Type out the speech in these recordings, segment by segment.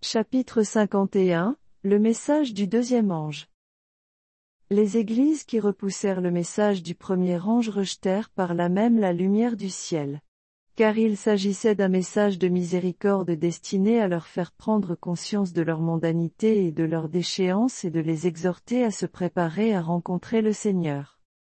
Chapitre 51, le message du deuxième ange. Les églises qui repoussèrent le message du premier ange rejetèrent par là même la lumière du ciel. Car il s'agissait d'un message de miséricorde destiné à leur faire prendre conscience de leur mondanité et de leur déchéance et de les exhorter à se préparer à rencontrer le Seigneur.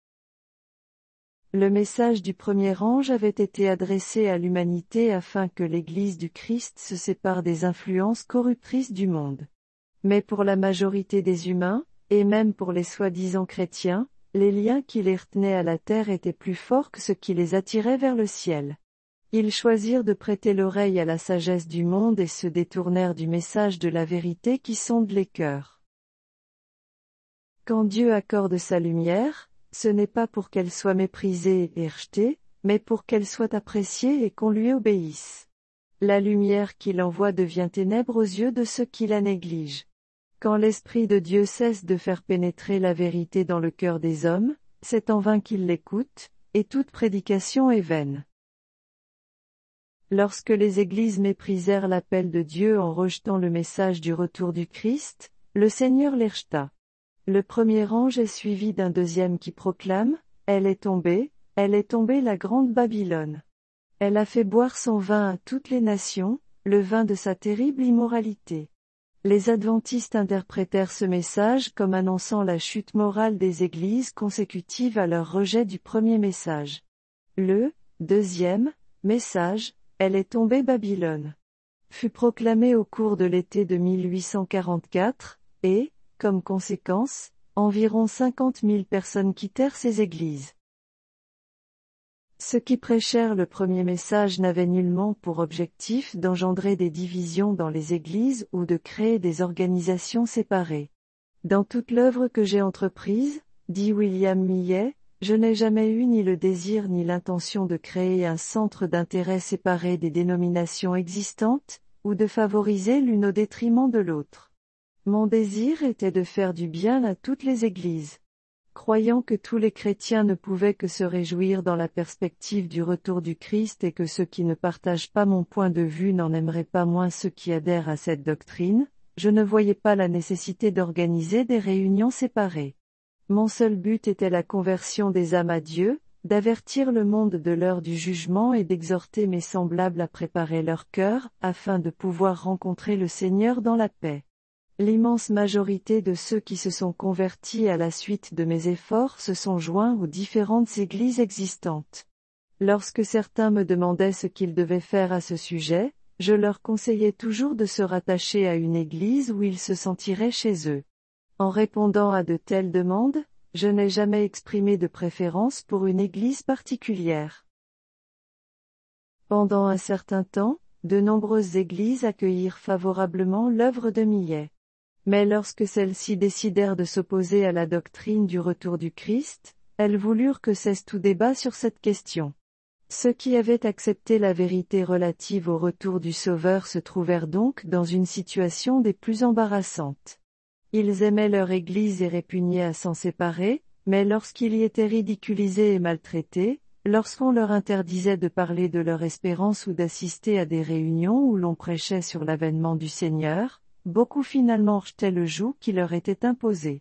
Le message du premier ange avait été adressé à l'humanité afin que l'Église du Christ se sépare des influences corruptrices du monde. Mais pour la majorité des humains, et même pour les soi-disant chrétiens, les liens qui les retenaient à la terre étaient plus forts que ce qui les attirait vers le ciel. Ils choisirent de prêter l'oreille à la sagesse du monde et se détournèrent du message de la vérité qui sonde les cœurs. Quand Dieu accorde sa lumière, ce n'est pas pour qu'elle soit méprisée et rejetée, mais pour qu'elle soit appréciée et qu'on lui obéisse. La lumière qu'il envoie devient ténèbre aux yeux de ceux qui la négligent. Quand l'Esprit de Dieu cesse de faire pénétrer la vérité dans le cœur des hommes, c'est en vain qu'ils l'écoutent, et toute prédication est vaine. Lorsque les églises méprisèrent l'appel de Dieu en rejetant le message du retour du Christ, le Seigneur les rejeta. Le premier ange est suivi d'un deuxième qui proclame, « Elle est tombée la grande Babylone. Elle a fait boire son vin à toutes les nations, le vin de sa terrible immoralité. » Les adventistes interprétèrent ce message comme annonçant la chute morale des églises consécutive à leur rejet du premier message. Le deuxième message, « Elle est tombée Babylone », fut proclamé au cours de l'été de 1844, et, comme conséquence, environ 50 000 personnes quittèrent ces églises. Ceux qui prêchèrent le premier message n'avaient nullement pour objectif d'engendrer des divisions dans les églises ou de créer des organisations séparées. Dans toute l'œuvre que j'ai entreprise, dit William Millet, je n'ai jamais eu ni le désir ni l'intention de créer un centre d'intérêt séparé des dénominations existantes, ou de favoriser l'une au détriment de l'autre. Mon désir était de faire du bien à toutes les églises. Croyant que tous les chrétiens ne pouvaient que se réjouir dans la perspective du retour du Christ et que ceux qui ne partagent pas mon point de vue n'en aimeraient pas moins ceux qui adhèrent à cette doctrine, je ne voyais pas la nécessité d'organiser des réunions séparées. Mon seul but était la conversion des âmes à Dieu, d'avertir le monde de l'heure du jugement et d'exhorter mes semblables à préparer leur cœur, afin de pouvoir rencontrer le Seigneur dans la paix. L'immense majorité de ceux qui se sont convertis à la suite de mes efforts se sont joints aux différentes églises existantes. Lorsque certains me demandaient ce qu'ils devaient faire à ce sujet, je leur conseillais toujours de se rattacher à une église où ils se sentiraient chez eux. En répondant à de telles demandes, je n'ai jamais exprimé de préférence pour une église particulière. Pendant un certain temps, de nombreuses églises accueillirent favorablement l'œuvre de Millet. Mais lorsque celles-ci décidèrent de s'opposer à la doctrine du retour du Christ, elles voulurent que cesse tout débat sur cette question. Ceux qui avaient accepté la vérité relative au retour du Sauveur se trouvèrent donc dans une situation des plus embarrassantes. Ils aimaient leur Église et répugnaient à s'en séparer, mais lorsqu'ils y étaient ridiculisés et maltraités, lorsqu'on leur interdisait de parler de leur espérance ou d'assister à des réunions où l'on prêchait sur l'avènement du Seigneur, beaucoup finalement rejetaient le joug qui leur était imposé.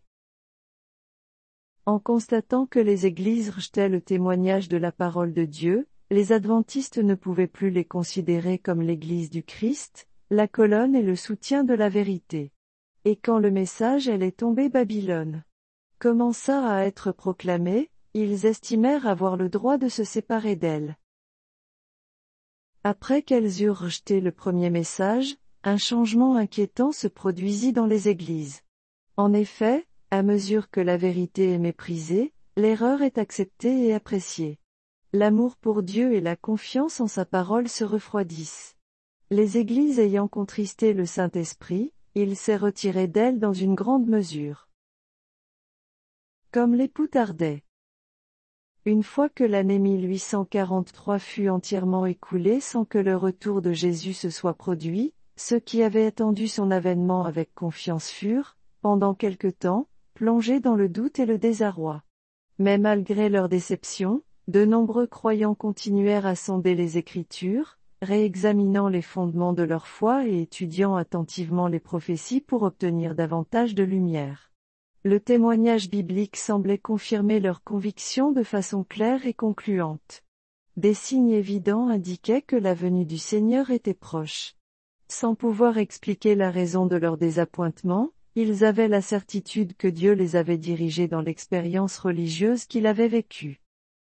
En constatant que les églises rejetaient le témoignage de la parole de Dieu, les adventistes ne pouvaient plus les considérer comme l'Église du Christ, la colonne et le soutien de la vérité. Et quand le message « Elle est tombée Babylone » commença à être proclamé, ils estimèrent avoir le droit de se séparer d'elle. Après qu'elles eurent rejeté le premier message, un changement inquiétant se produisit dans les églises. En effet, à mesure que la vérité est méprisée, l'erreur est acceptée et appréciée. L'amour pour Dieu et la confiance en sa parole se refroidissent. Les églises ayant contristé le Saint-Esprit, il s'est retiré d'elles dans une grande mesure. Comme l'époux tardait. Une fois que l'année 1843 fut entièrement écoulée sans que le retour de Jésus se soit produit, ceux qui avaient attendu son avènement avec confiance furent, pendant quelque temps, plongés dans le doute et le désarroi. Mais malgré leur déception, de nombreux croyants continuèrent à sonder les Écritures, réexaminant les fondements de leur foi et étudiant attentivement les prophéties pour obtenir davantage de lumière. Le témoignage biblique semblait confirmer leurs convictions de façon claire et concluante. Des signes évidents indiquaient que la venue du Seigneur était proche. Sans pouvoir expliquer la raison de leur désappointement, ils avaient la certitude que Dieu les avait dirigés dans l'expérience religieuse qu'ils avaient vécue.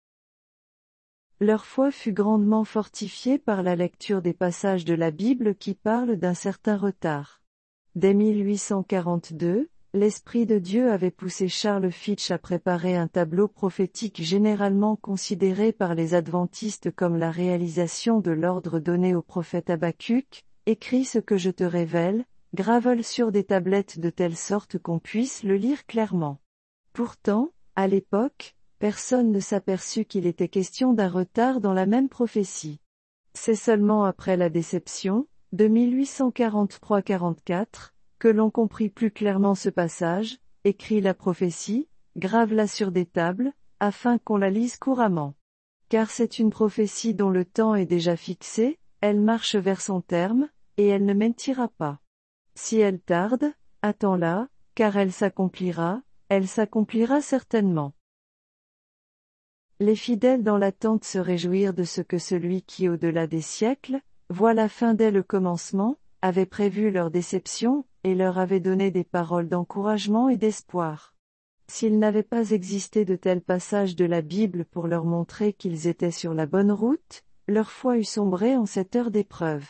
Leur foi fut grandement fortifiée par la lecture des passages de la Bible qui parlent d'un certain retard. Dès 1842, l'Esprit de Dieu avait poussé Charles Fitch à préparer un tableau prophétique généralement considéré par les adventistes comme la réalisation de l'ordre donné au prophète Habacuc, « Écris ce que je te révèle, grave-le sur des tablettes de telle sorte qu'on puisse le lire clairement. » Pourtant, à l'époque, personne ne s'aperçut qu'il était question d'un retard dans la même prophétie. C'est seulement après la déception, de 1843-44, que l'on comprit plus clairement ce passage, écrit la prophétie, grave-la sur des tables, afin qu'on la lise couramment. Car c'est une prophétie dont le temps est déjà fixé, elle marche vers son terme, et elle ne mentira pas. Si elle tarde, attends-la, car elle s'accomplira certainement. Les fidèles dans l'attente se réjouirent de ce que celui qui au-delà des siècles, voit la fin dès le commencement, avait prévu leur déception, et leur avait donné des paroles d'encouragement et d'espoir. S'il n'avait pas existé de tels passages de la Bible pour leur montrer qu'ils étaient sur la bonne route, leur foi eût sombré en cette heure d'épreuve.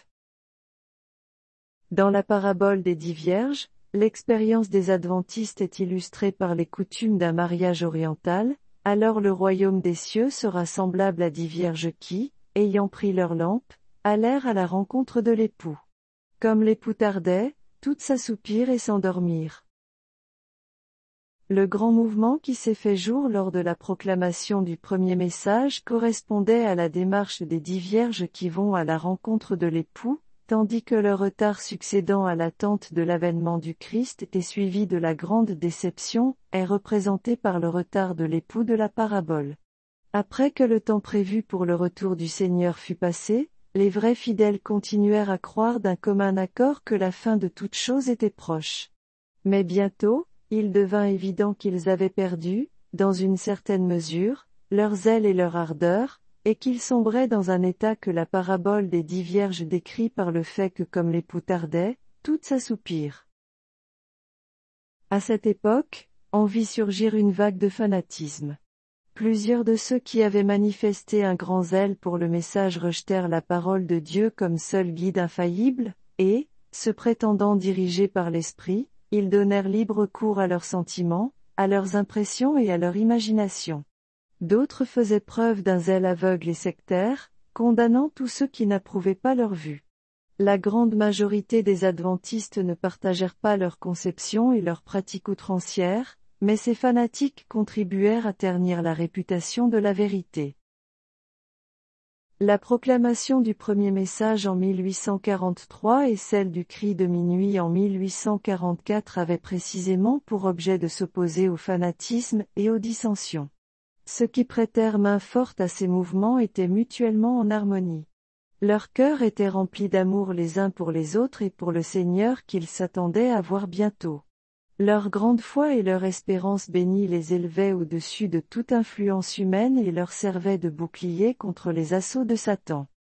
Dans la parabole des 10 vierges, l'expérience des adventistes est illustrée par les coutumes d'un mariage oriental. Alors le royaume des cieux sera semblable à 10 vierges qui, ayant pris leur lampe, allèrent à la rencontre de l'époux. Comme l'époux tardait, toutes s'assoupirent et s'endormirent. Le grand mouvement qui s'est fait jour lors de la proclamation du premier message correspondait à la démarche des 10 vierges qui vont à la rencontre de l'époux, tandis que le retard succédant à l'attente de l'avènement du Christ est suivi de la grande déception, est représenté par le retard de l'époux de la parabole. Après que le temps prévu pour le retour du Seigneur fut passé, les vrais fidèles continuèrent à croire d'un commun accord que la fin de toute chose était proche. Mais bientôt, il devint évident qu'ils avaient perdu, dans une certaine mesure, leur zèle et leur ardeur, et qu'ils sombraient dans un état que la parabole des 10 vierges décrit par le fait que comme l'époux tardait, toutes s'assoupirent. À cette époque, on vit surgir une vague de fanatisme. Plusieurs de ceux qui avaient manifesté un grand zèle pour le message rejetèrent la parole de Dieu comme seul guide infaillible, et, se prétendant dirigés par l'Esprit, ils donnèrent libre cours à leurs sentiments, à leurs impressions et à leur imagination. D'autres faisaient preuve d'un zèle aveugle et sectaire, condamnant tous ceux qui n'approuvaient pas leur vue. La grande majorité des adventistes ne partagèrent pas leur conception et leurs pratiques outrancières, mais ces fanatiques contribuèrent à ternir la réputation de la vérité. La proclamation du premier message en 1843 et celle du cri de minuit en 1844 avaient précisément pour objet de s'opposer au fanatisme et aux dissensions. Ceux qui prêtèrent main forte à ces mouvements étaient mutuellement en harmonie. Leurs cœurs étaient remplis d'amour les uns pour les autres et pour le Seigneur qu'ils s'attendaient à voir bientôt. Leur grande foi et leur espérance bénie les élevaient au-dessus de toute influence humaine et leur servaient de bouclier contre les assauts de Satan.